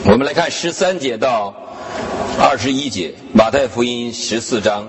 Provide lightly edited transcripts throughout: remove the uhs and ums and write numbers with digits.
我们来看13节到21节，马太福音14章。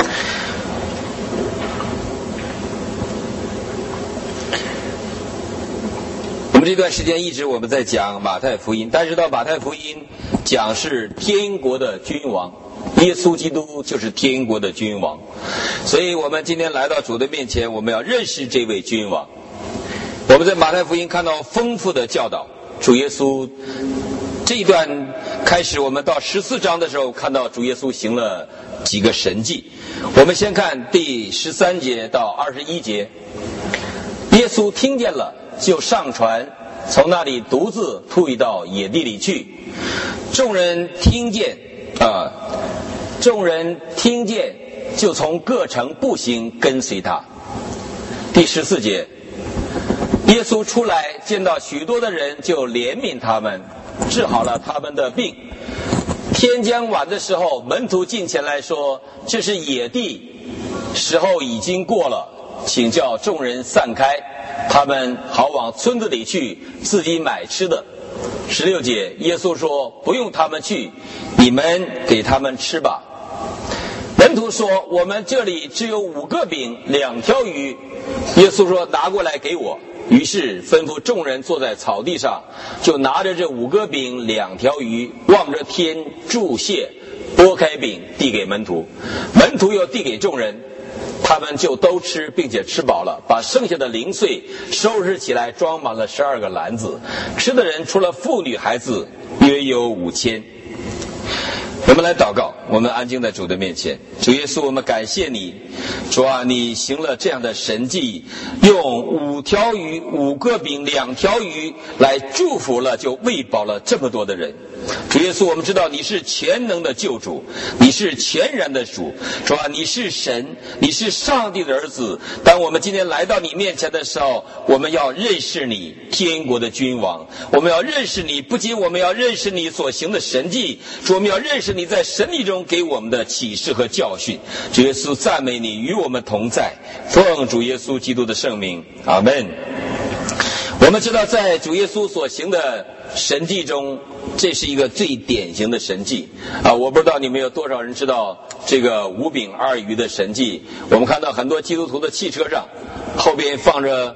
我们这段时间一直我们在讲马太福音，但是到马太福音讲是天国的君王，耶稣基督就是天国的君王，所以我们今天来到主的面前，我们要认识这位君王。我们在马太福音看到丰富的教导，主耶稣这一段开始，我们到14章的时候看到主耶稣行了几个神迹。我们先看第13节到21节，耶稣听见了，就上船，从那里独自退到野地里去。众人听见，就从各城步行跟随他。第14节，耶稣出来，见到许多的人，就怜悯他们，治好了他们的病。天将晚的时候，门徒近前来说：“这是野地，时候已经过了，请叫众人散开，他们好往村子里去，自己买吃的。”16节，耶稣说：“不用他们去，你们给他们吃吧。”门徒说：“我们这里只有5个饼2条鱼。”耶稣说：“拿过来给我。”于是吩咐众人坐在草地上，就拿着这5个饼2条鱼，望着天祝谢，拨开饼递给门徒，门徒又递给众人，他们就都吃，并且吃饱了，把剩下的零碎收拾起来，装满了12个篮子。吃的人除了妇女孩子，约有5000。我们来祷告，我们安静在主的面前。主耶稣，我们感谢你，主啊，你行了这样的神迹，用5条鱼、5个饼、2条鱼来祝福了，就喂饱了这么多的人。主耶稣，我们知道你是全能的救主，你是全然的主，主啊，你是神，你是上帝的儿子。当我们今天来到你面前的时候，我们要认识你，天国的君王。我们要认识你，不仅我们要认识你所行的神迹，主，我们要认识你在神力中给我们的启示和教训。主耶稣，赞美你与我们同在，奉主耶稣基督的圣名，阿们。我们知道在主耶稣所行的神迹中，这是一个最典型的神迹我不知道你们有多少人知道这个5饼2鱼的神迹。我们看到很多基督徒的汽车上后边放着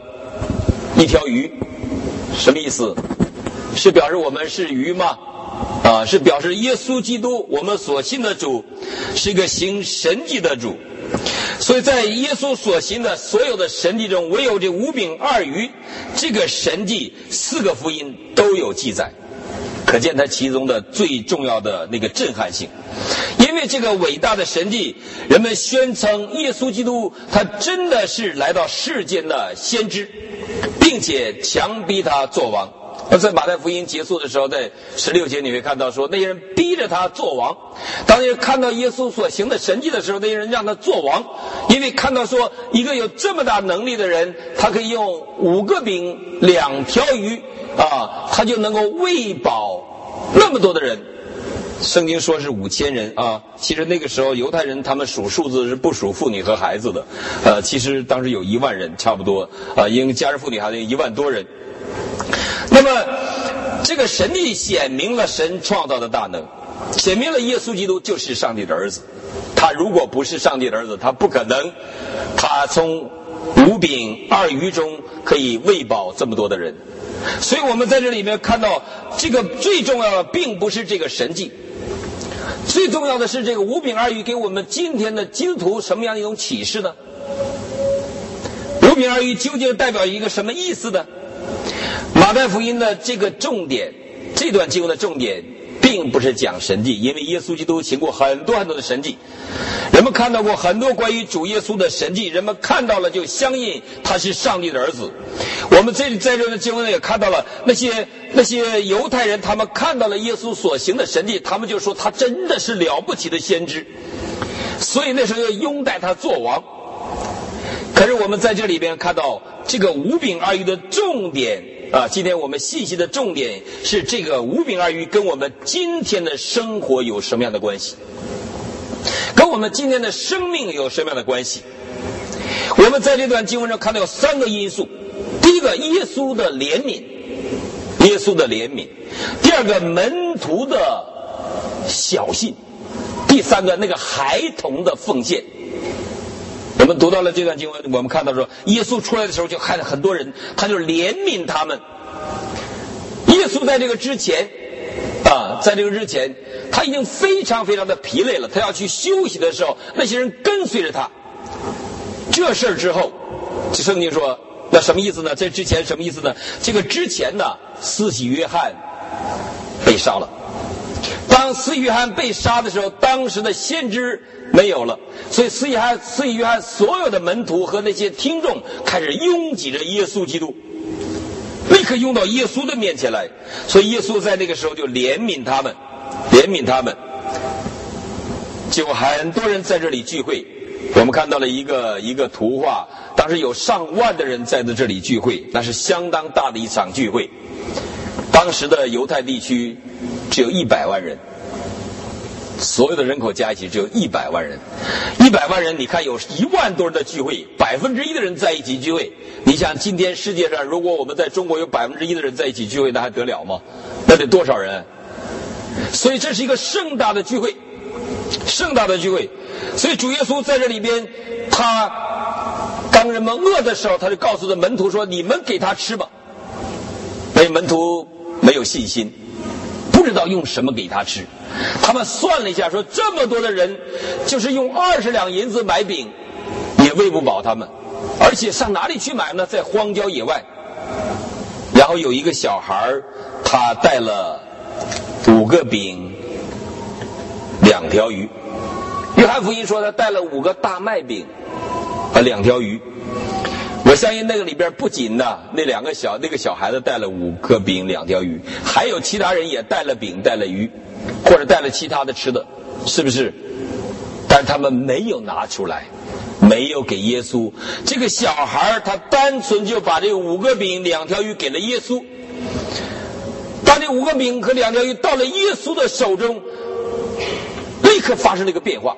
1条鱼，什么意思？是表示我们是鱼吗？是表示耶稣基督，我们所信的主是一个行神迹的主。所以在耶稣所行的所有的神迹中，唯有这5饼2鱼这个神迹4个福音都有记载，可见它其中的最重要的那个震撼性。因为这个伟大的神迹，人们宣称耶稣基督他真的是来到世间的先知，并且强逼他做王。在马太福音结束的时候，在16节你会看到说，那些人逼着他做王。当那些人看到耶稣所行的神迹的时候，那些人让他做王，因为看到说一个有这么大能力的人，他可以用5个饼2条鱼他就能够喂饱那么多的人。圣经说是5000人其实那个时候犹太人他们数数字是不数妇女和孩子的其实当时有1万人差不多因为加上妇女孩子1万多人。那么这个神迹显明了神创造的大能，显明了耶稣基督就是上帝的儿子。他如果不是上帝的儿子，他不可能他从5饼2鱼中可以喂饱这么多的人。所以我们在这里面看到，这个最重要的并不是这个神迹，最重要的是这个5饼2鱼给我们今天的基督徒什么样的一种启示呢？5饼2鱼究竟代表一个什么意思呢？马太福音的这个重点，这段经文的重点并不是讲神迹，因为耶稣基督行过很多很多的神迹，人们看到过很多关于主耶稣的神迹，人们看到了就相信他是上帝的儿子。我们在这的经文也看到了那些犹太人，他们看到了耶稣所行的神迹，他们就说他真的是了不起的先知，所以那时候要拥戴他做王。可是我们在这里边看到这个5饼2鱼的重点今天我们信息的重点是这个5饼2鱼跟我们今天的生活有什么样的关系，跟我们今天的生命有什么样的关系。我们在这段经文上看到有3个因素。第一个，耶稣的怜悯， 耶稣的怜悯；第二个，门徒的小信；第三个，那个孩童的奉献。我们读到了这段经文，我们看到说，耶稣出来的时候就看了很多人，他就怜悯他们。耶稣在这个之前他已经非常非常的疲累了，他要去休息的时候，那些人跟随着他。这事儿之后，圣经说，那什么意思呢？这之前什么意思呢？这个之前呢，施洗约翰被杀了。当施洗约翰被杀的时候，当时的先知没有了，所以施洗约翰所有的门徒和那些听众开始拥挤着耶稣基督，立刻拥到耶稣的面前来。所以耶稣在那个时候就怜悯他们，结果很多人在这里聚会。我们看到了一个图画，当时有上万的人在这里聚会，那是相当大的一场聚会。当时的犹太地区只有100万人，所有的人口加一起只有100万人。100万人，你看有1万多人的聚会，1%的人在一起聚会。你想今天世界上，如果我们在中国有1%的人在一起聚会，那还得了吗？那得多少人？所以这是一个盛大的聚会。所以主耶稣在这里边，他当人们饿的时候，他就告诉的门徒说，你们给他吃吧。所以门徒没有信心，不知道用什么给他吃。他们算了一下，说这么多的人，就是用20两银子买饼也喂不饱他们，而且上哪里去买呢？在荒郊野外。然后有一个小孩，他带了5个饼2条鱼。约翰福音说他带了5个大麦饼2条鱼。我相信那个里边不仅呢，那个小孩子带了5个饼2条鱼，还有其他人也带了饼带了鱼，或者带了其他的吃的，是不是？但他们没有拿出来，没有给耶稣。这个小孩他单纯就把这5个饼2条鱼给了耶稣。当这5个饼和2条鱼到了耶稣的手中，立刻发生了一个变化。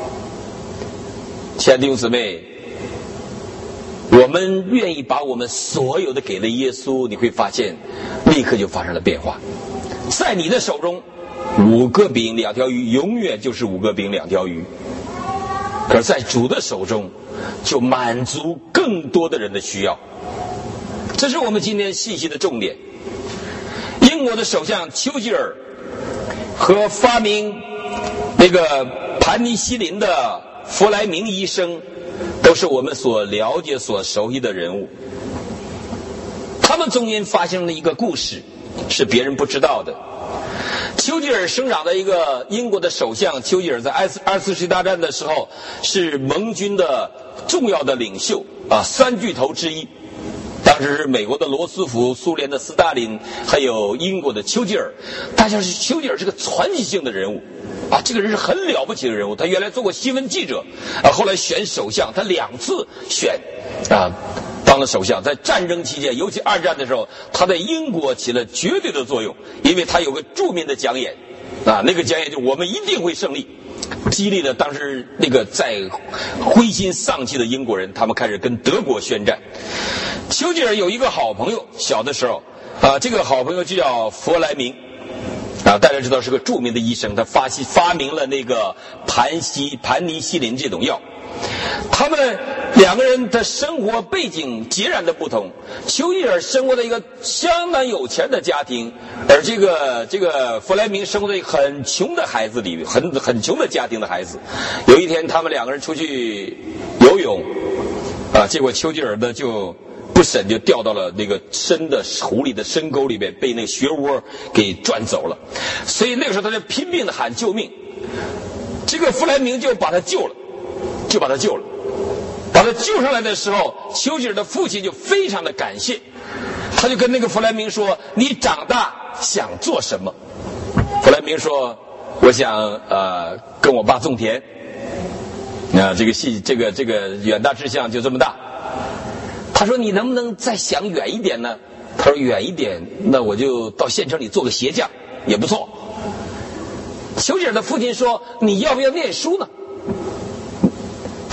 亲爱的弟兄姊妹，我们愿意把我们所有的给了耶稣，你会发现立刻就发生了变化。在你的手中5个饼2条鱼永远就是5个饼2条鱼，可是在主的手中就满足更多的人的需要。这是我们今天信息的重点。英国的首相丘吉尔和发明那个盘尼西林的弗莱明医生都是我们所了解所熟悉的人物。他们中间发生了一个故事，是别人不知道的。丘吉尔生长的一个英国的首相，丘吉尔在二次世界大战的时候是盟军的重要的领袖3巨头之一。当时是美国的罗斯福、苏联的斯大林，还有英国的丘吉尔。大家是丘吉尔是个传奇性的人物这个人是很了不起的人物。他原来做过新闻记者后来选首相，他2次选当了首相。在战争期间，尤其2战的时候，他在英国起了绝对的作用，因为他有个著名的讲演那个讲演就我们一定会胜利，激励了当时那个在灰心丧气的英国人，他们开始跟德国宣战。丘吉尔有一个好朋友，小的时候这个好朋友就叫弗莱明大家知道是个著名的医生，他发明了那个盘尼西林这种药。他们2个人的生活背景截然的不同。丘吉尔生活在一个相当有钱的家庭，而这个弗莱明生活在一个很穷的孩子里，很穷的家庭的孩子。有一天他们2个人出去游泳结果丘吉尔呢就不慎就掉到了那个深的湖里的深沟里面，被那个漩涡给转走了。所以那个时候他就拼命的喊救命。这个弗莱明就把他救了。把他救上来的时候，丘吉尔的父亲就非常的感谢，他就跟那个弗莱明说，你长大想做什么？弗莱明说，我想跟我爸种田。这个远大志向就这么大。他说你能不能再想远一点呢？他说远一点，那我就到县城里做个鞋匠也不错。丘吉尔的父亲说，你要不要念书呢？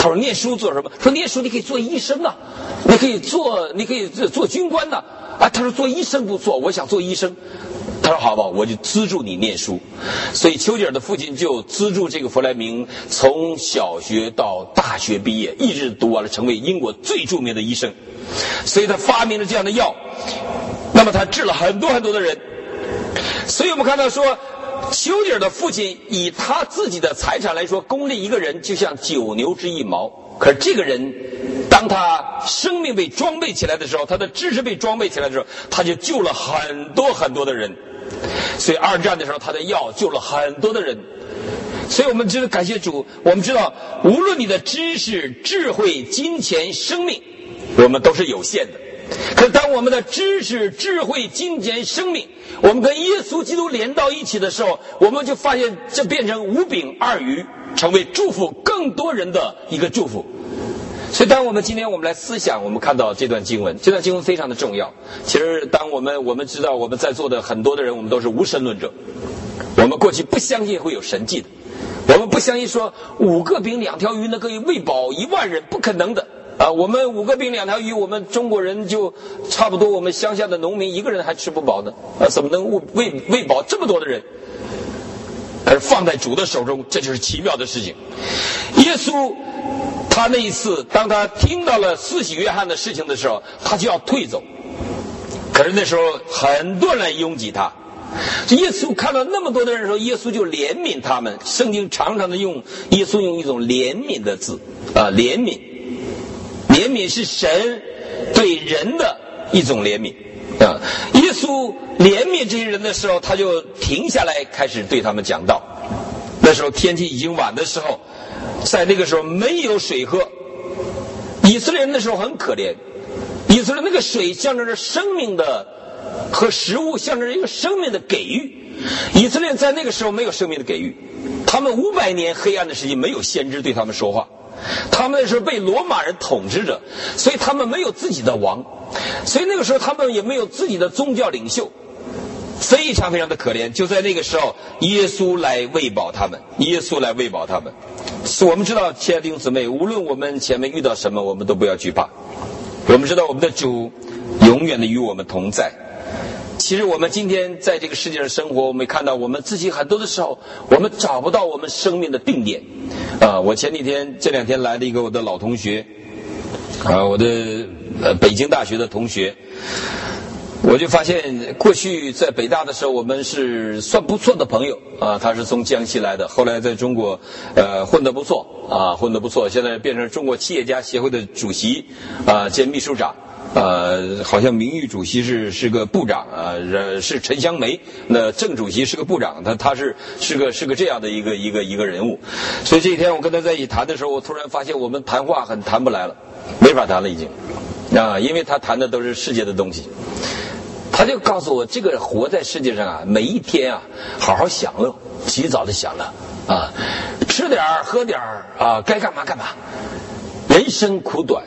他说念书做什么？说念书你可以做医生啊，你可以做军官呐。啊，他说做医生不错，我想做医生。他说好吧，我就资助你念书。所以丘吉尔的父亲就资助这个弗莱明从小学到大学毕业，一直读完了，成为英国最著名的医生。所以他发明了这样的药，那么他治了很多很多的人。所以我们看到说，丘吉尔的父亲以他自己的财产来说，功利一个人就像9牛之一毛。可是这个人，当他生命被装备起来的时候，他的知识被装备起来的时候，他就救了很多很多的人。所以二战的时候，他的药救了很多的人。所以我们知道，感谢主，我们知道，无论你的知识、智慧、金钱、生命，我们都是有限的。可是当我们的知识、智慧、金钱、生命，我们跟耶稣基督连到一起的时候，我们就发现这变成5饼2鱼，成为祝福更多人的一个祝福。所以当我们今天我们来思想，我们看到这段经文，这段经文非常的重要。其实当我们知道我们在座的很多的人，我们都是无神论者，我们过去不相信会有神迹的，我们不相信说5个饼2条鱼能够喂饱1万人，不可能的啊！我们5个饼2条鱼，我们中国人就差不多，我们乡下的农民1个人还吃不饱呢，怎么能喂饱这么多的人？而放在主的手中，这就是奇妙的事情。耶稣他那一次，当他听到了施洗约翰的事情的时候，他就要退走。可是那时候很多人来拥挤他，耶稣看到那么多的人的时候，耶稣就怜悯他们。圣经常常的耶稣用一种怜悯的字怜悯是神对人的一种怜悯啊。耶稣怜悯这些人的时候，他就停下来开始对他们讲道。那时候天气已经晚的时候，在那个时候没有水喝，以色列人那时候很可怜。以色列那个水象征着生命的和食物，象征着一个生命的给予。以色列人在那个时候没有生命的给予，他们500年黑暗的时期没有先知对他们说话，他们那时候被罗马人统治着，所以他们没有自己的王，所以那个时候他们也没有自己的宗教领袖，非常非常的可怜。就在那个时候，耶稣来喂饱他们，耶稣来喂饱他们。所以我们知道，亲爱的弟兄姊妹，无论我们前面遇到什么，我们都不要惧怕。我们知道我们的主永远的与我们同在。其实我们今天在这个世界上生活，我们看到我们自己很多的时候，我们找不到我们生命的定点。我这2天来了一个我的老同学，我的北京大学的同学，我就发现过去在北大的时候，我们是算不错的朋友啊。他是从江西来的，后来在中国混得不错，现在变成中国企业家协会的主席兼秘书长。好像名誉主席是个部长是陈香梅，那正主席是个部长，他是个这样的一个人物。所以这一天我跟他在一起谈的时候，我突然发现我们谈话很谈不来了，没法谈了已经因为他谈的都是世界的东西。他就告诉我，这个活在世界上每一天好好享乐，及早的享乐吃点喝点该干嘛干嘛，人生苦短。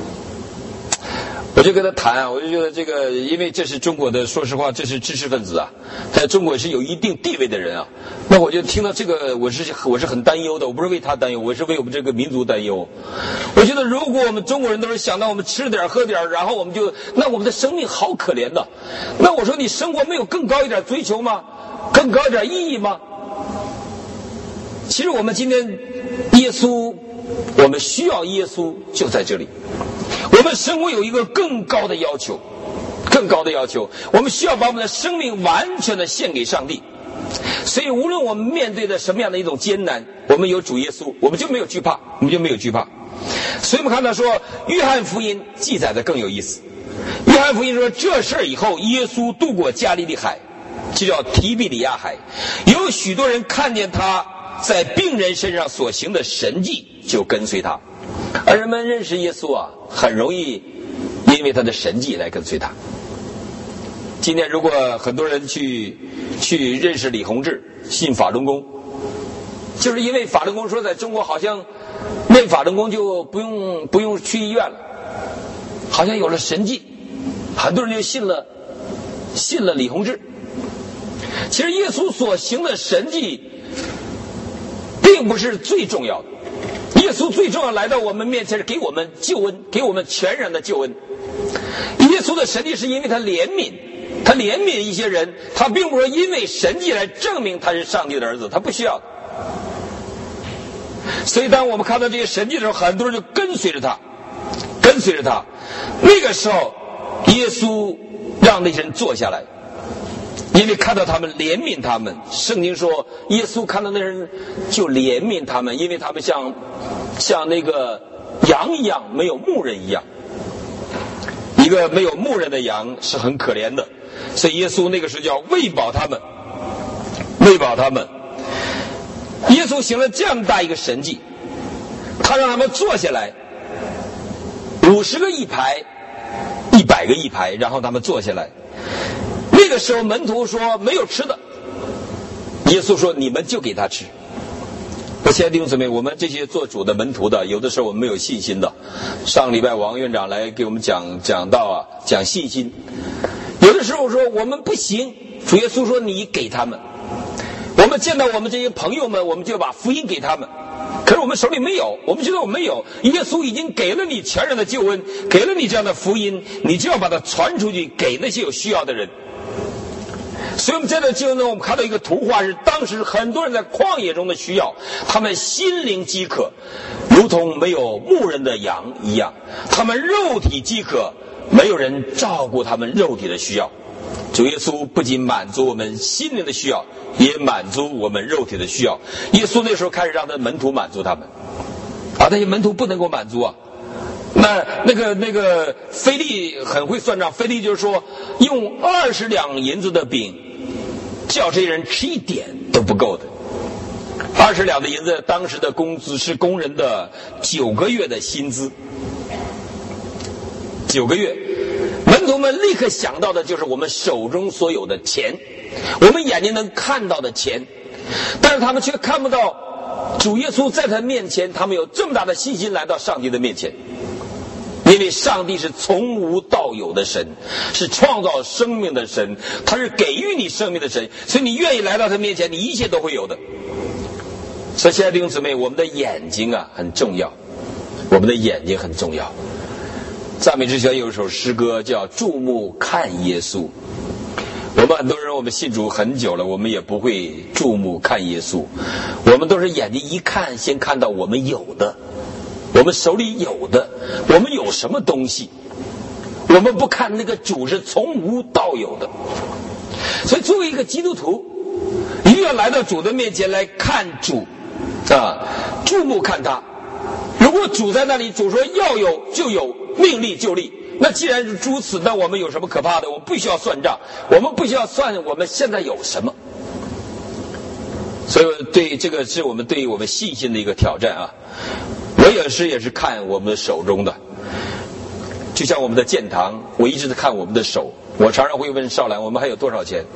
我就跟他谈我就觉得这个，因为这是中国的，说实话，这是知识分子在中国是有一定地位的人那我就听到这个，我是很担忧的。我不是为他担忧，我是为我们这个民族担忧。我觉得如果我们中国人都是想到我们吃点喝点，然后那我们的生命好可怜的。那我说你生活没有更高一点追求吗？更高一点意义吗？其实我们今天耶稣，我们需要耶稣就在这里。我们生活有一个更高的要求，我们需要把我们的生命完全的献给上帝。所以无论我们面对的什么样的一种艰难，我们有主耶稣，我们就没有惧怕。所以我们看到说，约翰福音记载的更有意思。约翰福音说，这事以后，耶稣渡过加利利海，就叫提比里亚海，有许多人看见他在病人身上所行的神迹，就跟随他。而人们认识耶稣很容易因为他的神迹来跟随他。今天如果很多人去认识李洪志，信法轮功，就是因为法轮功说在中国好像念法轮功就不用去医院了，好像有了神迹，很多人就信了李洪志。其实耶稣所行的神迹并不是最重要的， 耶稣最重要来到我们面前是给我们救恩，给我们全然的救恩。耶稣的神迹是因为他怜悯，他怜悯一些人，他并不是因为神迹来证明他是上帝的儿子，他不需要。所以当我们看到这些神迹的时候，很多人就跟随着他。那个时候耶稣让那些人坐下来，因为看到他们怜悯他们。圣经说耶稣看到那人就怜悯他们，因为他们像那个羊一样，没有牧人一样。一个没有牧人的羊是很可怜的，所以耶稣那个时候就要喂饱他们。耶稣行了这样大一个神迹，他让他们坐下来，50个一排，100个一排，然后他们坐下来。那个时候门徒说没有吃的，耶稣说你们就给他吃。我亲爱的弟兄姊妹，我们这些做主的门徒的，有的时候我们没有信心的。上礼拜王院长来给我们讲道啊，讲信心。有的时候说我们不行，主耶稣说你给他们。我们见到我们这些朋友们，我们就把福音给他们。可是我们手里没有，我们觉得我们没有。耶稣已经给了你全然的救恩，给了你这样的福音，你就要把它传出去，给那些有需要的人。所以我们在这经文中，我们看到一个图画，是当时很多人在旷野中的需要，他们心灵饥渴，如同没有牧人的羊一样，他们肉体饥渴，没有人照顾他们肉体的需要。主耶稣不仅满足我们心灵的需要，也满足我们肉体的需要。耶稣那时候开始让他的门徒满足他们，那些门徒不能够满足啊。那个腓利很会算账，腓利就是说用20两银子的饼叫这些人吃一点都不够的。20两的银子当时的工资是工人的9个月的薪资，9个月。门徒们立刻想到的就是我们手中所有的钱，我们眼睛能看到的钱，但是他们却看不到主耶稣在他面前，他们有这么大的信心来到上帝的面前。因为上帝是从无到有的神，是创造生命的神，他是给予你生命的神，所以你愿意来到他面前，你一切都会有的。所以亲爱的弟兄姊妹，我们的眼睛啊很重要，我们的眼睛很重要。赞美之泉有一首诗歌叫注目看耶稣。我们很多人，我们信主很久了，我们也不会注目看耶稣，我们都是眼睛一看，先看到我们有的，我们手里有的，我们有什么东西，我们不看那个主是从无到有的。所以作为一个基督徒，一定要来到主的面前来看主啊，注目看他。如果主在那里，主说要有就有，命立就立，那既然是如此，那我们有什么可怕的？我们不需要算账，我们不需要算我们现在有什么。所以对这个是我们对于我们信心的一个挑战啊。我也是看我们手中的，就像我们的建堂，我一直在看我们的手。我常常会问少兰，我们还有多少钱？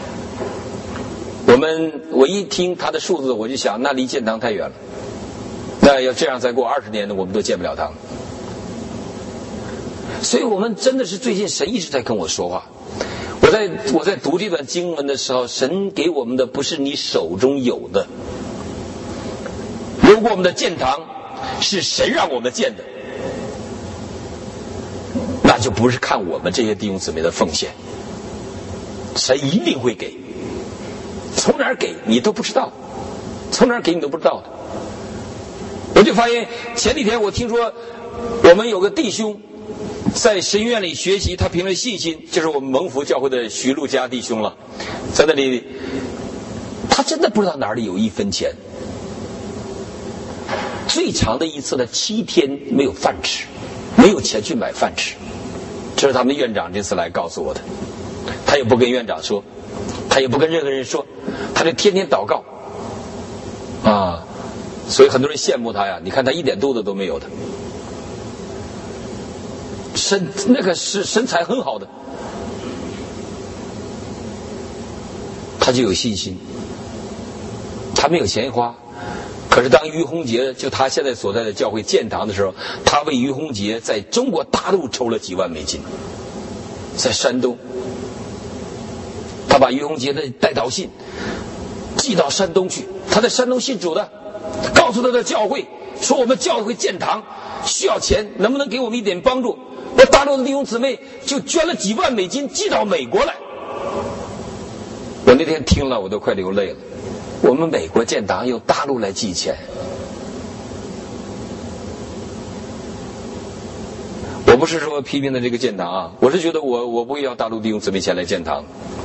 我一听他的数字，我就想，那离建堂太远了。那要这样再过20年呢，我们都见不了他。所以我们真的是最近神一直在跟我说话。我在读这段经文的时候，神给我们的不是你手中有的。如果我们的建堂是神让我们建的，那就不是看我们这些弟兄姊妹的奉献，神一定会给。从哪儿给你都不知道，从哪儿给你都不知道的。我就发现前几天我听说我们有个弟兄在神院里学习，他凭着信心，就是我们蒙福教会的徐路家弟兄了，在那里他真的不知道哪里有1分钱，最长的一次呢7天没有饭吃，没有钱去买饭吃。这是他们的院长这次来告诉我的，他也不跟院长说，他也不跟任何人说，他就天天祷告啊。所以很多人羡慕他呀，你看他一点肚子都没有的，那个是身材很好的，他就有信心，他没有钱花。可是当于洪杰就他现在所在的教会建堂的时候，他为于洪杰在中国大陆筹了几万美金，在山东，他把于洪杰的代祷信寄到山东去，他在山东信主的，告诉他的教会说我们教会建堂需要钱，能不能给我们一点帮助？那大陆的弟兄姊妹就捐了几万美金寄到美国来。我那天听了我都快流泪了。我们美国建堂由大陆来寄钱，我不是说批评的这个建堂啊，我是觉得我不会要大陆弟兄姊妹前来建堂。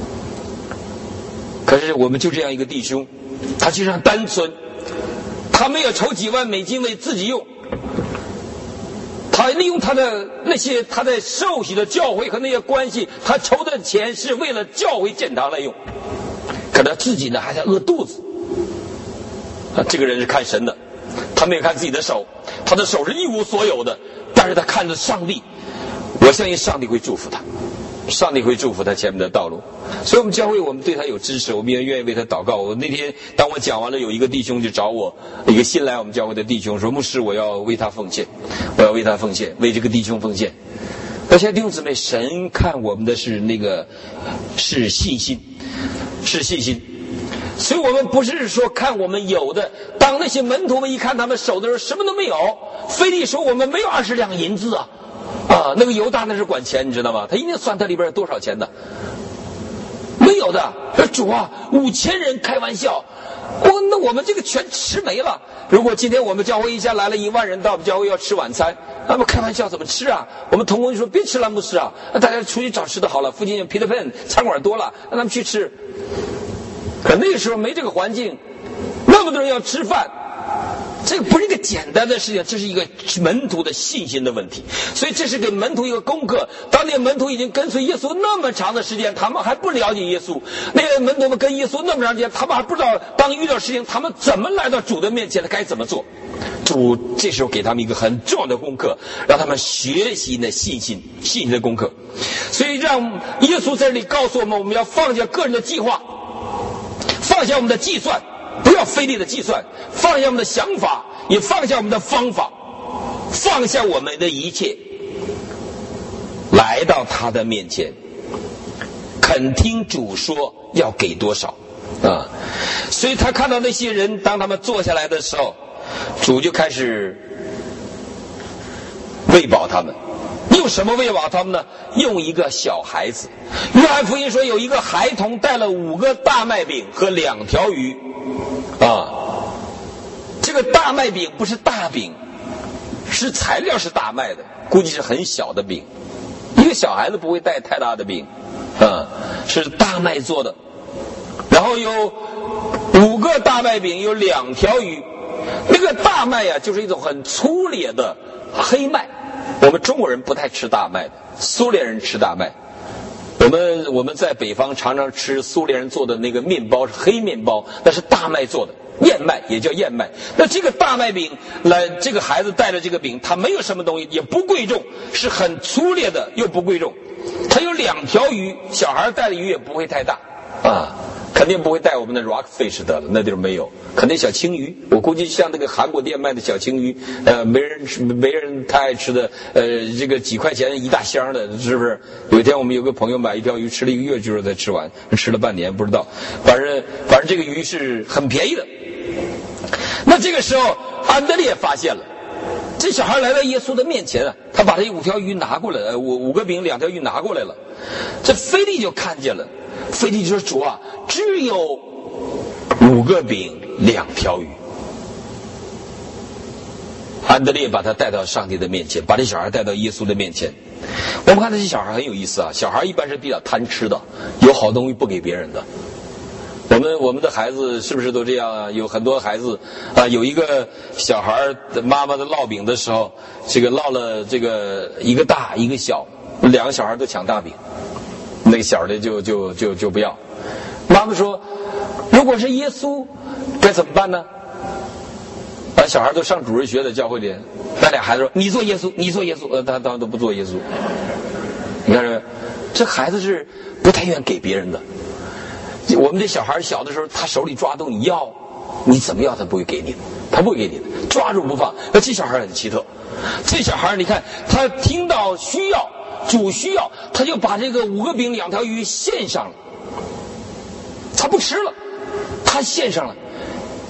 可是我们就这样一个弟兄，他其实很单纯，他没有筹几万美金为自己用，他利用他的那些他在受洗的教会和那些关系，他筹的钱是为了教会建堂来用。可他自己呢还在饿肚子啊！这个人是看神的，他没有看自己的手，他的手是一无所有的，但是他看着上帝，我相信上帝会祝福他，上帝会祝福他前面的道路。所以我们教会我们对他有支持，我们也愿意为他祷告。我那天当我讲完了，有一个弟兄就找我，一个新来我们教会的弟兄说，牧师，我要为他奉献，我要为他奉献，为这个弟兄奉献。而且弟兄姊妹，神看我们的是是信心，是信心。所以我们不是说看我们有的，当那些门徒们一看他们手的时候什么都没有，腓力说我们没有20两银子啊，那个犹大那是管钱，你知道吗？他一定算他里边有多少钱的，没有的。主啊，5000人，开玩笑，那我们这个全吃没了。如果今天我们教会一下来了1万人到我们教会要吃晚餐，那么开玩笑怎么吃啊？我们同工就说别吃了，牧师啊，大家出去找吃的好了，附近有 Peter Pan 餐馆多了，让他们去吃。可那个时候没这个环境，那么多人要吃饭，这个不是一个简单的事情，这是一个门徒的信心的问题。所以这是给门徒一个功课。当那门徒已经跟随耶稣那么长的时间，他们还不了解耶稣，那个门徒们跟耶稣那么长时间，他们还不知道当遇到事情他们怎么来到主的面前，该怎么做。主这时候给他们一个很重要的功课，让他们学习的信心的功课。所以让耶稣在这里告诉我们，我们要放下个人的计划，放下我们的计算，不要费力的计算，放下我们的想法，也放下我们的方法，放下我们的一切，来到他的面前，肯听主说要给多少啊！所以他看到那些人，当他们坐下来的时候，主就开始喂饱他们。用什么喂饱他们呢？用一个小孩子。约翰福音说有一个孩童带了5个大麦饼和2条鱼啊。这个大麦饼不是大饼，是材料是大麦的，估计是很小的饼。一个小孩子不会带太大的饼啊，是大麦做的。然后有5个大麦饼，有2条鱼。那个大麦呀，就是一种很粗劣的黑麦。我们中国人不太吃大麦的，苏联人吃大麦。我们在北方常常吃苏联人做的那个面包，是黑面包，那是大麦做的，燕麦也叫燕麦。那这个大麦饼来，这个孩子带着这个饼，他没有什么东西，也不贵重，是很粗劣的，又不贵重。他有2条鱼，小孩带的鱼也不会太大啊。肯定不会带我们的 rockfish 的了，那地儿没有，肯定小青鱼。我估计像那个韩国店卖的小青鱼，没人太爱吃的，这个几块钱一大箱的，是不是？有一天我们有个朋友买一条鱼，吃了1个月就是才吃完，吃了半年不知道。反正这个鱼是很便宜的。那这个时候安德烈发现了，这小孩来到耶稣的面前啊，他把这5条鱼拿过来，5个饼2条鱼拿过来了。这腓力就看见了。腓力就说：“主啊，只有5个饼2条鱼。”安德烈把他带到上帝的面前，把这小孩带到耶稣的面前。我们看这些小孩很有意思啊，小孩一般是比较贪吃的，有好东西不给别人的。我们的孩子是不是都这样啊？有很多孩子啊，有一个小孩妈妈的烙饼的时候，这个烙了这个一个大一个小，2个小孩都抢大饼。那个小的就不要。妈妈说，如果是耶稣该怎么办呢？把小孩都上主日学的教会里，那俩孩子说你做耶稣，你做耶稣，他当然都不做耶稣。你看这孩子是不太愿意给别人的。我们这小孩小的时候，他手里抓东西要，你怎么要他不会给你的，他不会给你的，抓住不放。那这小孩很奇特，这小孩你看他听到需要。主需要，他就把这个5个饼2条鱼献上了，他不吃了，他献上了，他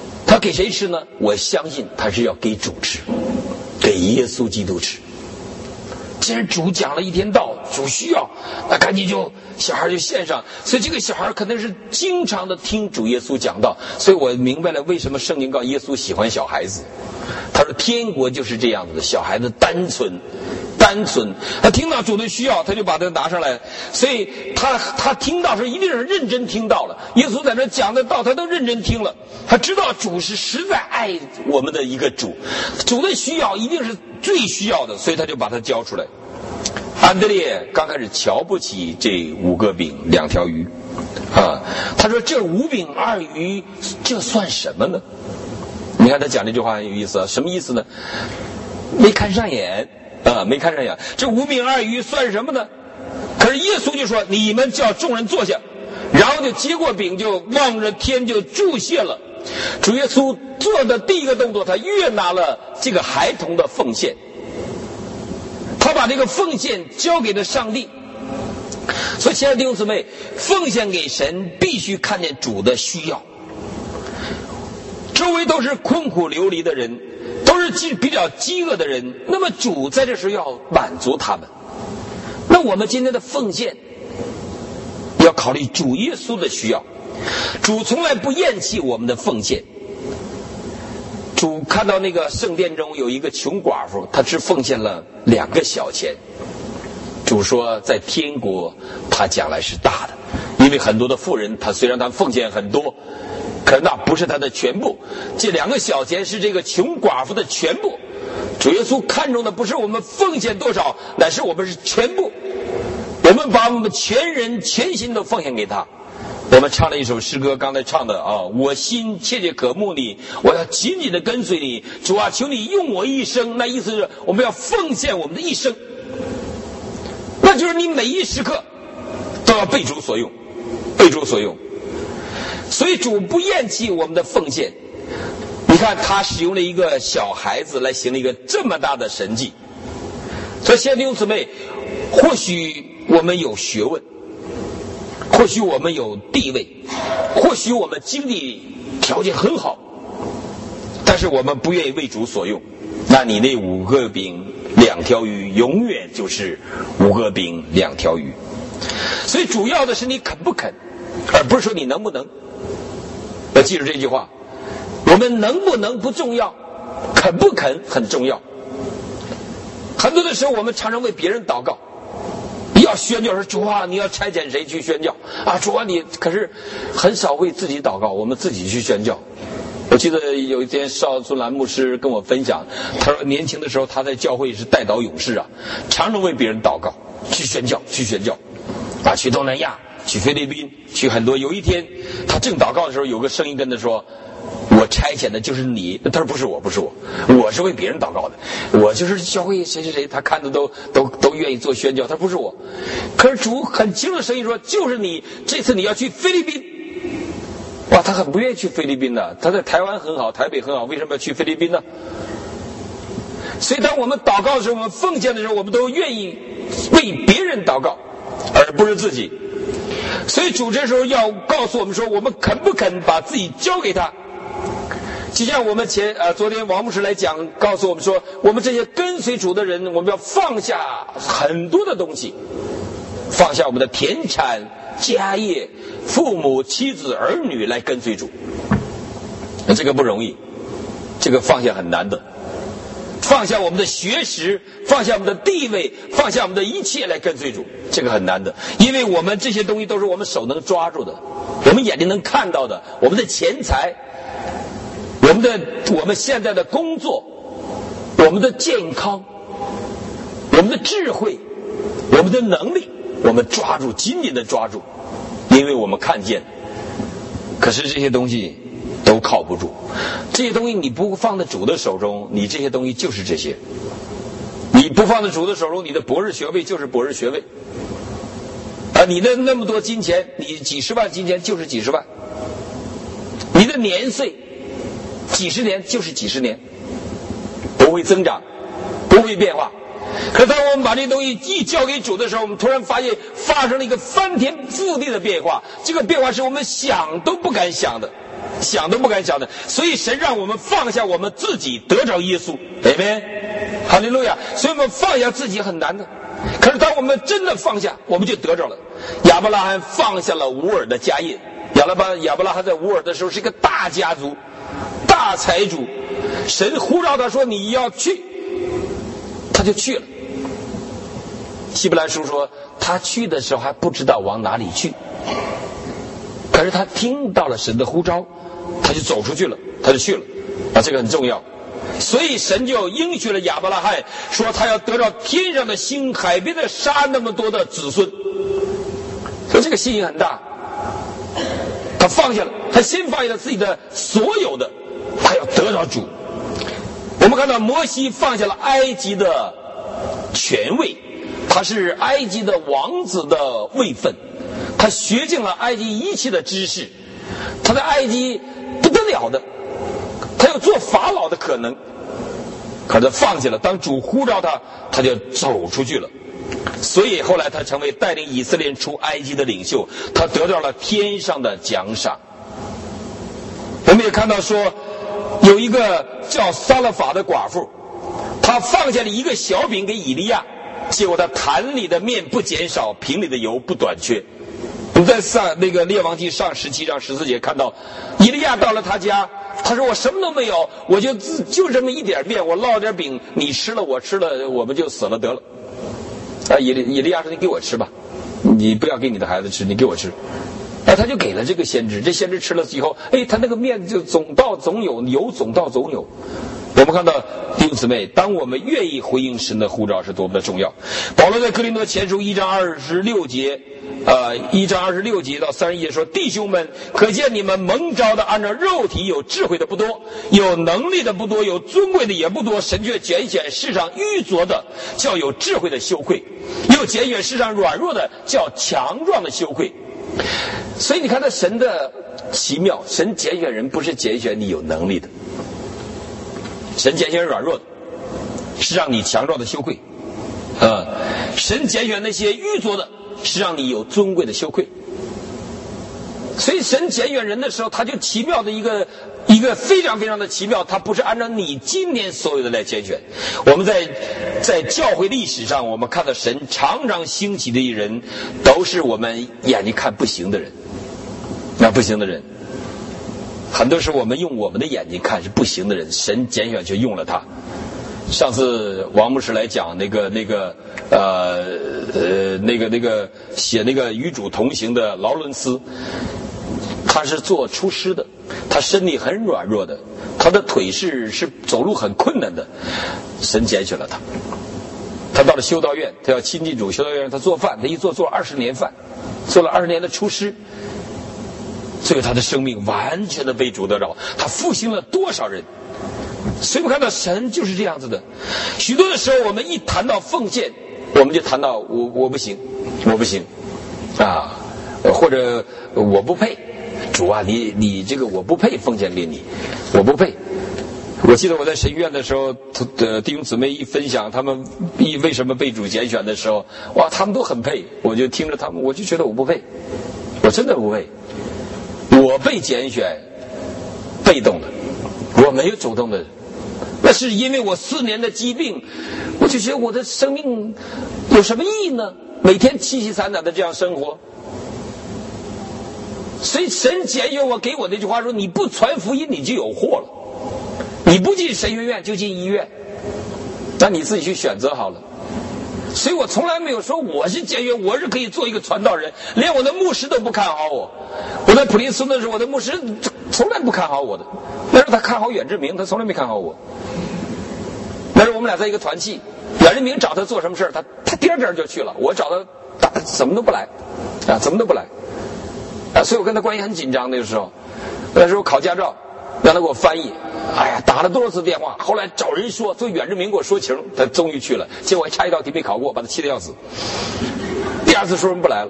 给谁吃呢？我相信他是要给主吃，给耶稣基督吃。既然主讲了一天道，主需要，那赶紧就小孩就献上。所以这个小孩可能是经常的听主耶稣讲道。所以我明白了为什么圣经告耶稣喜欢小孩子。他说天国就是这样子的，小孩子单纯，他听到主的需要，他就把它拿上来。所以他听到是一定是认真听到了，耶稣在这讲的道他都认真听了，他知道主是实在爱我们的一个主，主的需要一定是最需要的，所以他就把它交出来。安德烈刚开始瞧不起这5个饼2条鱼啊，他说这5饼2鱼这算什么呢？你看他讲这句话很有意思啊，什么意思呢？没看上眼啊，没看上眼。这5饼2鱼算什么呢？可是耶稣就说你们叫众人坐下，然后就接过饼，就望着天就祝谢了。主耶稣做的第一个动作，他悦纳了这个孩童的奉献，他把这个奉献交给了上帝。所以亲爱的弟兄姊妹，奉献给神必须看见主的需要。周围都是困苦流离的人，都是比较饥饿的人，那么主在这时候要满足他们。那我们今天的奉献要考虑主耶稣的需要，主从来不厌弃我们的奉献。主看到那个圣殿中有一个穷寡妇，她只奉献了2个小钱。主说在天国他将来是大的，因为很多的富人，他虽然他奉献很多，可是那不是他的全部，这2个小钱是这个穷寡妇的全部。主耶稣看重的不是我们奉献多少，乃是我们是全部，我们把我们全人全心都奉献给他。我们唱了一首诗歌，刚才唱的啊，我心切切渴慕你，我要紧紧的跟随你，主啊，求你用我一生。那意思是我们要奉献我们的一生，那就是你每一时刻都要被主所用，被主所用。所以主不厌弃我们的奉献。你看他使用了一个小孩子来行了一个这么大的神迹。所以亲爱的弟兄姊妹，或许我们有学问，或许我们有地位，或许我们经济条件很好，但是我们不愿意为主所用，那你那5个饼2条鱼永远就是5个饼2条鱼。所以主要的是你肯不肯，而不是说你能不能。要记住这句话，我们能不能不重要，肯不肯很重要。很多的时候我们常常为别人祷告，要宣教说主啊，你要差遣谁去宣教啊？主啊，你可是很少为自己祷告，我们自己去宣教。我记得有一天邵尊兰牧师跟我分享，他说年轻的时候他在教会是代祷勇士啊，常常为别人祷告，去宣教啊，去东南亚，去菲律宾，去很多。有一天他正祷告的时候，有个声音跟他说，我差遣的就是你。他说不是我，我是为别人祷告的，我就是教会谁他看的都愿意做宣教。他说不是我。可是主很清楚的声音说，就是你，这次你要去菲律宾。哇，他很不愿意去菲律宾的，他在台湾很好，台北很好，为什么要去菲律宾呢？所以当我们祷告的时候，我们奉献的时候，我们都愿意为别人祷告，而不是自己。所以主这时候要告诉我们说，我们肯不肯把自己交给他。就像我们昨天王牧师来讲，告诉我们说，我们这些跟随主的人，我们要放下很多的东西，放下我们的田产、家业、父母、妻子、儿女来跟随主。这个不容易，这个放下很难的。放下我们的学识，放下我们的地位，放下我们的一切来跟随主，这个很难的。因为我们这些东西都是我们手能抓住的，我们眼睛能看到的，我们的钱财，我们现在的工作，我们的健康，我们的智慧，我们的能力，我们抓住，紧紧的抓住，因为我们看见。可是这些东西都靠不住，这些东西你不放在主的手中，你这些东西就是这些。你不放在主的手中，你的博士学位就是博士学位啊！你的那么多金钱，你几十万金钱就是几十万，你的年岁几十年就是几十年，不会增长，不会变化。可是当我们把这东西一交给主的时候，我们突然发现发生了一个翻天覆地的变化，这个变化是我们想都不敢想的。 想都不敢想的。所以神让我们放下我们自己，得着耶稣，对不对？哈利路亚！所以我们放下自己很难的，可是当我们真的放下，我们就得着了。亚伯拉罕放下了乌尔的家业。亚伯拉罕在乌尔的时候是一个大家族、大财主，神呼召他说你要去，他就去了。希伯来书说他去的时候还不知道往哪里去，可是他听到了神的呼召，他就走出去了，他就去了。这个很重要。所以神就应许了亚伯拉罕，说他要得到天上的星、海边的沙那么多的子孙。所以这个信心很大。他放下了，他先放下了自己的所有的，他要得到主。我们看到摩西放下了埃及的权位，他是埃及的王子的位分，他学尽了埃及一切的知识，他在埃及不得了的，他有做法老的可能，可是放下了。当主呼召他，他就走出去了。所以后来他成为带领以色列人出埃及的领袖，他得到了天上的奖赏。我们也看到说，有一个叫撒勒法的寡妇，她放下了一个小饼给以利亚，结果他坛里的面不减少，瓶里的油不短缺。我们在列王记上17章14节看到，以利亚到了他家，他说我什么都没有，我就这么一点面，我烙点饼，你吃了我吃了，我们就死了得了。以利亚说你给我吃吧，你不要给你的孩子吃，你给我吃。他就给了这个先知，这先知吃了以后，他那个面就总到总有，油总到总有。我们看到弟兄姊妹，当我们愿意回应神的呼召是多么的重要。保罗在哥林多前书1章26节1章26节到31节说，弟兄们，可见你们蒙召的按照肉体有智慧的不多，有能力的不多，有尊贵的也不多，神却拣选世上愚拙的，叫有智慧的羞愧，又拣选世上软弱的，叫强壮的羞愧。所以你看到神的奇妙，神拣选人不是拣选你有能力的，神拣选软弱的，是让你强壮的羞愧。神拣选那些愚拙的，是让你有尊贵的羞愧。所以神拣选人的时候，他就奇妙的一个非常非常的奇妙，他不是按照你今年所有的来拣选。我们在教会历史上，我们看到神常常兴起的人，都是我们眼睛看不行的人，不行的人。很多时候我们用我们的眼睛看是不行的人，神拣选却用了他。上次王牧师来讲那个写那个与主同行的劳伦斯，他是做厨师的，他身体很软弱的，他的腿是走路很困难的，神拣选了他。他到了修道院，他要亲近主，修道院他做饭，他一做20年饭，做了20年的厨师。所以他的生命完全的被主得着，他复兴了多少人。所以我看到神就是这样子的。许多的时候我们一谈到奉献，我们就谈到我不行或者我不配，主啊，你这个我不配奉献给你，我不配。我记得我在神院的时候，弟兄姊妹一分享他们为什么被主拣选的时候，哇，他们都很配。我就听着他们，我就觉得我不配，我真的不配。我被拣选，被动的，我没有主动的。那是因为我4年的疾病，我就觉得我的生命有什么意义呢？每天凄凄惨惨的这样生活。所以神拣选我，给我那句话说，你不传福音你就有祸了，你不进神学院就进医院，那你自己去选择好了。所以我从来没有说我是拣选，我是可以做一个传道人，连我的牧师都不看好我。我在普林斯顿的时候，我的牧师从来不看好我的，那时候他看好远志明，他从来没看好我。那时候我们俩在一个团契，远志明找他做什么事他颠就去了，我找他怎么都不来怎么都不来所以我跟他关系很紧张。那个时候考驾照，让他给我翻译，打了多少次电话，后来找人说远志明给我说情，他终于去了，结果还差一道题没考过，把他气得要死。第2次说不来了。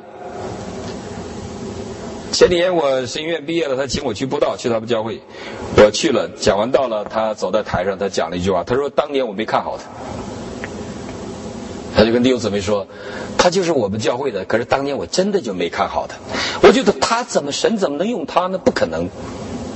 前几天我神学院毕业了，他请我去布道，去他们教会，我去了，讲完道了，他走在台上，他讲了一句话，他说当年我没看好他，他就跟弟兄姊妹说，他就是我们教会的，可是当年我真的就没看好他，我觉得神怎么能用他呢？不可能，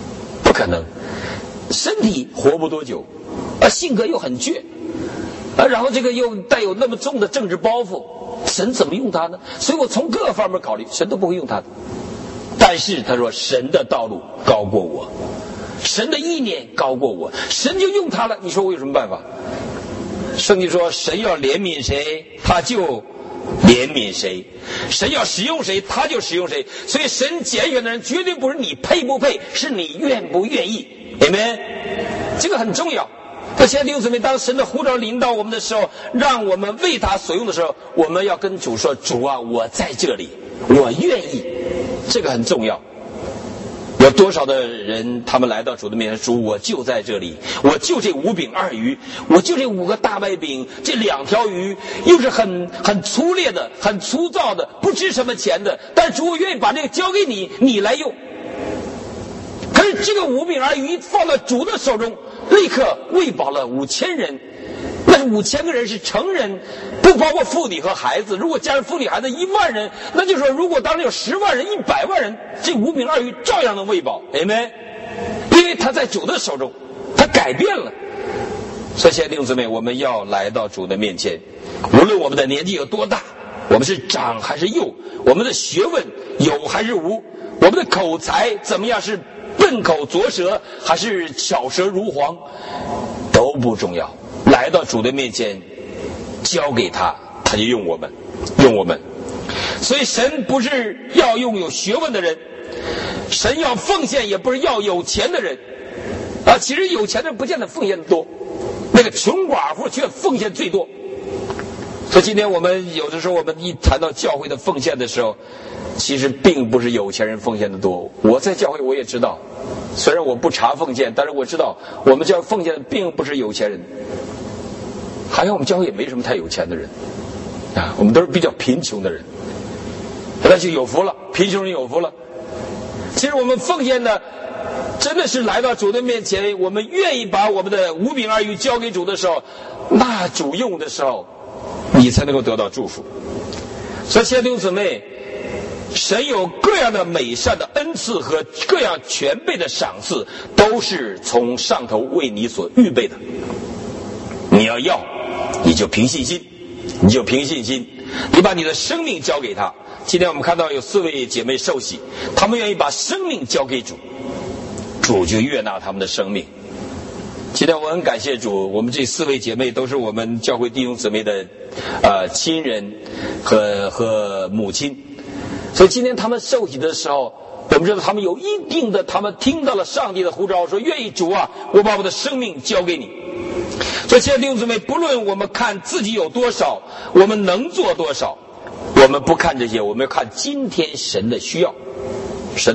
不可能，身体活不多久，性格又很倔，然后这个又带有那么重的政治包袱，神怎么用他呢？所以我从各个方面考虑，神都不会用他的。但是他说，神的道路高过我，神的意念高过我，神就用他了。你说我有什么办法？圣经说，神要怜悯谁，他就怜悯谁；神要使用谁，他就使用谁。所以神拣选的人绝对不是你配不配，是你愿不愿意。Amen， 这个很重要。那现在弟兄姊妹，当神的呼召临到我们的时候，让我们为他所用的时候，我们要跟主说，主啊，我在这里，我愿意。这个很重要。有多少的人他们来到主的面前，主，我就在这里，我就这5饼2鱼，我就这5个大麦饼，这2条鱼，又是很粗劣的，很粗糙的，不值什么钱的，但是主，我愿意把这个交给你，你来用。可是这个5饼2鱼放到主的手中，立刻喂饱了5000人。那5000个人是成人，不包括妇女和孩子。如果加上妇女孩子1万人，那就说如果当时有10万人、100万人，这5饼2鱼照样能喂饱。Amen， 因为他在主的手中，他改变了。所以亲爱的弟兄姊妹，我们要来到主的面前，无论我们的年纪有多大，我们是长还是幼，我们的学问有还是无，我们的口才怎么样，是笨口拙舌还是巧舌如簧，都不重要。来到主的面前，交给他，他就用我们。所以神不是要用有学问的人，神要奉献也不是要有钱的人其实有钱的人不见得奉献的多，那个穷寡妇却奉献最多。所以今天我们有的时候，我们一谈到教会的奉献的时候，其实并不是有钱人奉献的多。我在教会我也知道，虽然我不查奉献，但是我知道我们教会奉献的并不是有钱人。好像我们教会也没什么太有钱的人我们都是比较贫穷的人，那就有福了，贫穷人有福了。其实我们奉献的真的是来到主的面前，我们愿意把我们的5饼2鱼交给主的时候，那主用的时候，你才能够得到祝福。所以亲爱的弟兄姊妹，神有各样的美善的恩赐和各样全备的赏赐，都是从上头为你所预备的。你要你就凭信心，你把你的生命交给他。今天我们看到有4位姐妹受洗，她们愿意把生命交给主，主就悦纳她们的生命。今天我很感谢主，我们这4位姐妹都是我们教会弟兄姊妹的亲人和母亲，所以今天她们受洗的时候，我们知道她们有一定的，她们听到了上帝的呼召，说愿意主啊，我把我的生命交给你。所以亲爱的弟兄姊妹，不论我们看自己有多少，我们能做多少，我们不看这些，我们要看今天神的需要。神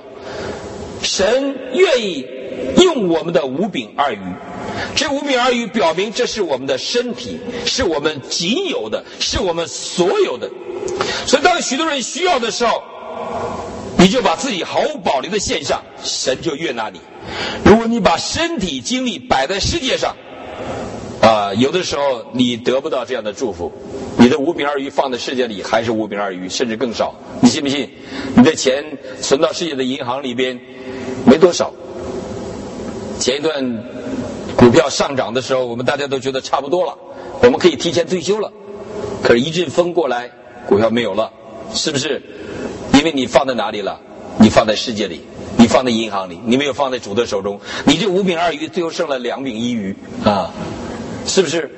愿意用我们的5饼2鱼，这5饼2鱼表明这是我们的身体，是我们仅有的，是我们所有的。所以当许多人需要的时候，你就把自己毫无保留的献上，神就悦纳你。如果你把身体精力摆在世界上有的时候你得不到这样的祝福，你的5饼2鱼放在世界里还是5饼2鱼，甚至更少。你信不信？你的钱存到世界的银行里边没多少。前一段股票上涨的时候，我们大家都觉得差不多了，我们可以提前退休了。可是一阵风过来，股票没有了，是不是？因为你放在哪里了？你放在世界里，你放在银行里，你没有放在主的手中。你这5饼2鱼最后剩了2饼1鱼是不是？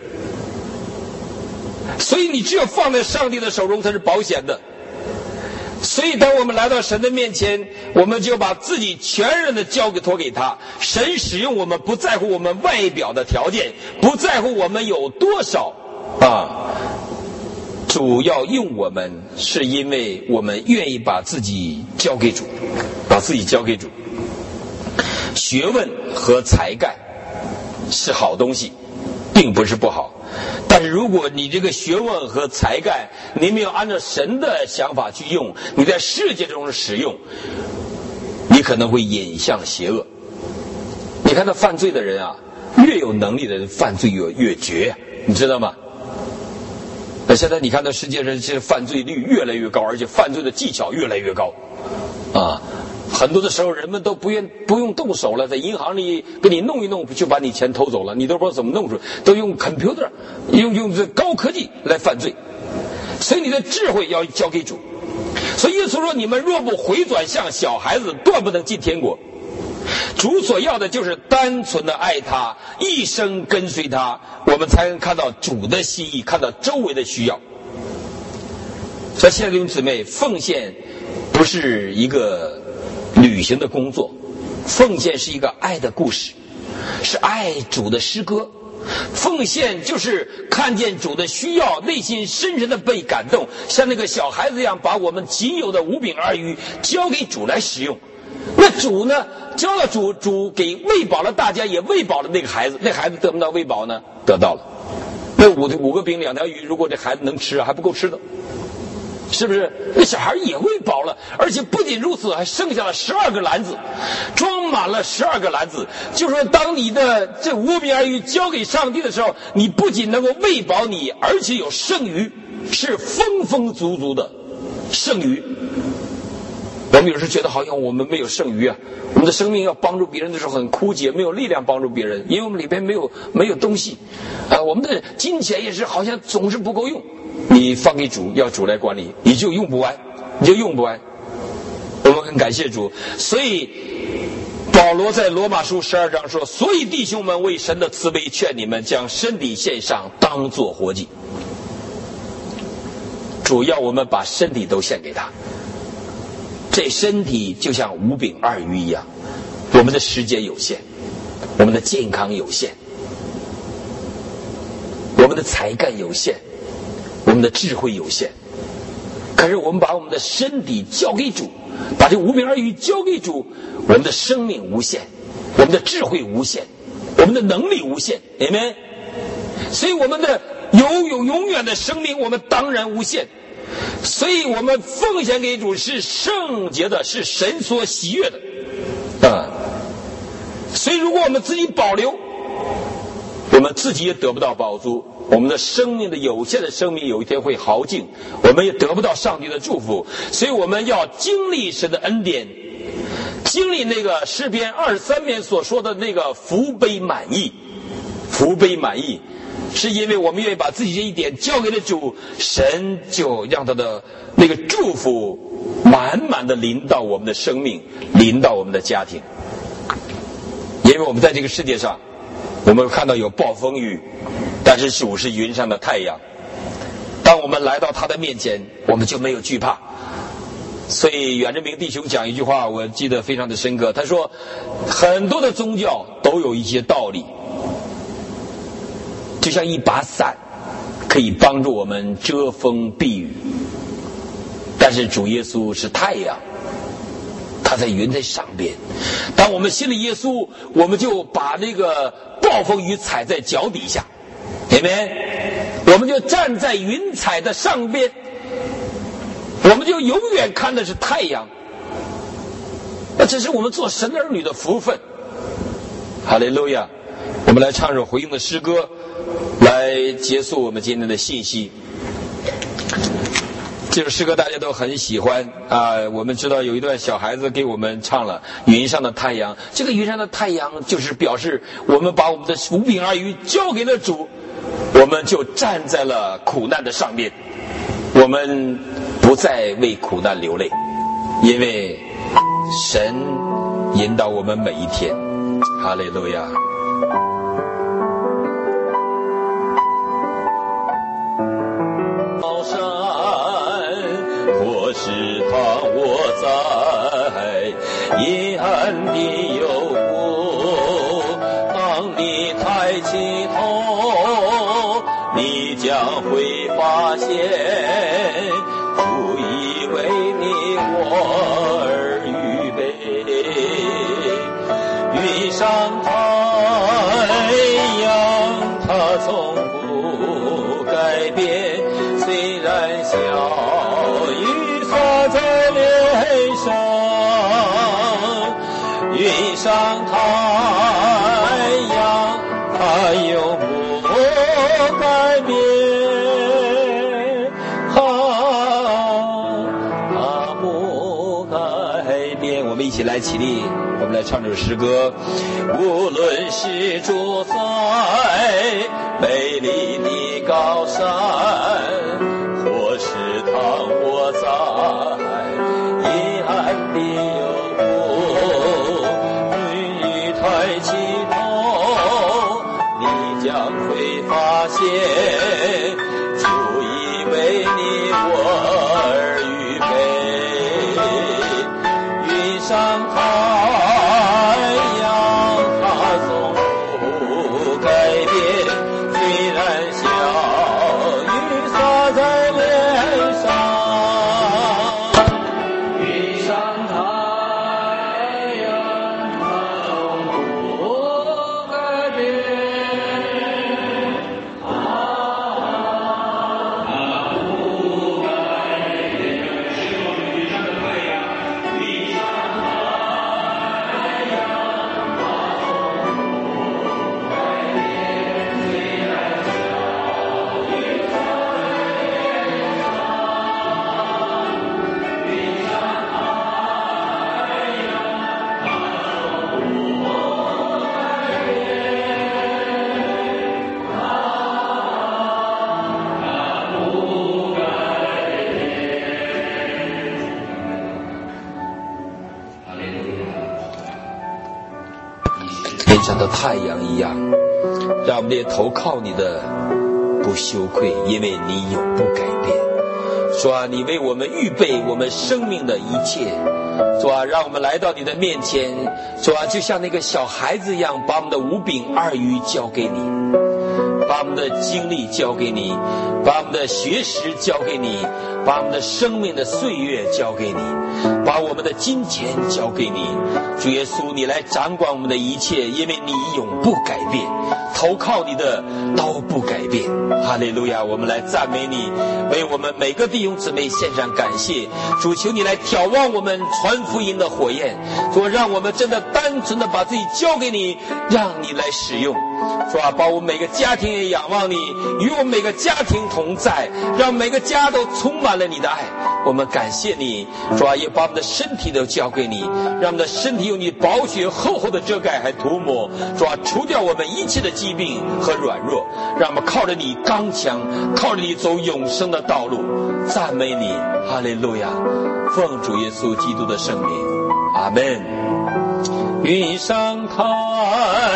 所以你只有放在上帝的手中才是保险的。所以当我们来到神的面前，我们就把自己全然的托给他。神使用我们，不在乎我们外表的条件，不在乎我们有多少主要用我们，是因为我们愿意把自己交给主。学问和才干是好东西，并不是不好，但是如果你这个学问和才干你没有按照神的想法去用，你在世界中使用，你可能会引向邪恶。你看到犯罪的人越有能力的人犯罪越绝，你知道吗？那现在你看到世界上这犯罪率越来越高，而且犯罪的技巧越来越高很多的时候人们都不用动手了，在银行里给你弄一弄就把你钱偷走了，你都不知道怎么弄出来，都用 computer 用这高科技来犯罪。所以你的智慧要交给主。所以耶稣说，你们若不回转向小孩子，断不能进天国。主所要的就是单纯的爱他，一生跟随他，我们才能看到主的心意，看到周围的需要。所以亲爱的弟兄姊妹，奉献不是一个旅行的工作，奉献是一个爱的故事，是爱主的诗歌。奉献就是看见主的需要，内心深深的被感动，像那个小孩子一样，把我们仅有的5饼2鱼交给主来使用。那主呢，交了主给喂饱了大家，也喂饱了那个孩子，那孩子得不到喂饱呢？得到了。那5个饼2条鱼，如果这孩子能吃还不够吃的，是不是？那小孩也喂饱了，而且不仅如此，还剩下了12个篮子，装满了12个篮子。就是说，当你的这5饼2鱼交给上帝的时候，你不仅能够喂饱你，而且有剩余，是丰丰足足的剩余。我们有时觉得好像我们没有剩余啊，我们的生命要帮助别人的时候很枯竭，没有力量帮助别人，因为我们里边没有东西我们的金钱也是好像总是不够用。你放给主，要主来管理，你就用不完。我们很感谢主。所以保罗在罗马书12章说，所以弟兄们，为神的慈悲劝你们，将身体献上，当作活祭。主要我们把身体都献给他，这身体就像5饼2鱼一样，我们的时间有限，我们的健康有限，我们的才干有限，我们的智慧有限。可是我们把我们的身体交给主，把这5饼2鱼交给主，我们的生命无限，我们的智慧无限，我们的能力无限，阿们。所以我们的永远的生命我们当然无限。所以我们奉献给主是圣洁的，是神所喜悦的所以如果我们自己保留，我们自己也得不到饱足，我们的生命的有限的生命有一天会耗尽，我们也得不到上帝的祝福。所以我们要经历神的恩典，经历那个诗篇23篇所说的那个福杯满溢。是因为我们愿意把自己这一点交给了主，神就让他的那个祝福满满的临到我们的生命，临到我们的家庭。因为我们在这个世界上，我们看到有暴风雨，但是主是云上的太阳。当我们来到他的面前，我们就没有惧怕。所以远志明弟兄讲一句话，我记得非常的深刻，他说很多的宗教都有一些道理，就像一把伞可以帮助我们遮风避雨，但是主耶稣是太阳，他在云在上边。当我们信了耶稣，我们就把那个暴风雨踩在脚底下，明白？我们就站在云彩的上边，我们就永远看的是太阳。那这是我们做神儿女的福分。哈利路亚！我们来唱首回应的诗歌，来结束我们今天的信息。这首诗歌大家都很喜欢我们知道有一段小孩子给我们唱了云上的太阳，这个云上的太阳就是表示我们把我们的5饼2鱼交给了主，我们就站在了苦难的上面，我们不再为苦难流泪，因为神引导我们每一天。哈利路亚！高山或是躺卧在阴暗的幽谷，当你抬起头，你将会发现主已为你我而预备。云上太阳它从不改变，虽然小雨洒在脸上，云上太阳它永不改变，它不改变。我们一起来来起立，我们来唱这首诗歌。无论是住在美丽的高山，或是躺卧在阴暗的幽谷，你抬起头，你将会发现，主已为你我而预备。云上太阳它总不改变，虽然小雨洒在脸上。云上太阳它总不改变，像的太阳一样，让我们的头靠你的不羞愧，因为你永不改变。主啊，你为我们预备我们生命的一切。主啊，让我们来到你的面前。主啊，就像那个小孩子一样，把我们的5饼2鱼交给你，把我们的精力交给你，把我们的学识交给你，把我们的生命的岁月交给你，把我们的金钱交给你。主耶稣，你来掌管我们的一切，因为你永不改变，投靠你的都不改变。哈利路亚！我们来赞美你，为我们每个弟兄姊妹献上感谢。主，求你来挑旺我们传福音的火焰，主，让我们真的单纯的把自己交给你，让你来使用。主啊，把我们每个家庭也仰望你，与我们每个家庭同在，让每个家都充满了你的爱。我们感谢你，主啊，也把我们的身体都交给你，让我们的身体有你宝血厚厚的遮盖还涂抹。主啊，除掉我们一切的疾病和软弱，让我们靠着你刚强，靠着你走永生的道路。赞美你，哈利路亚！奉主耶稣基督的圣名，阿们。云上太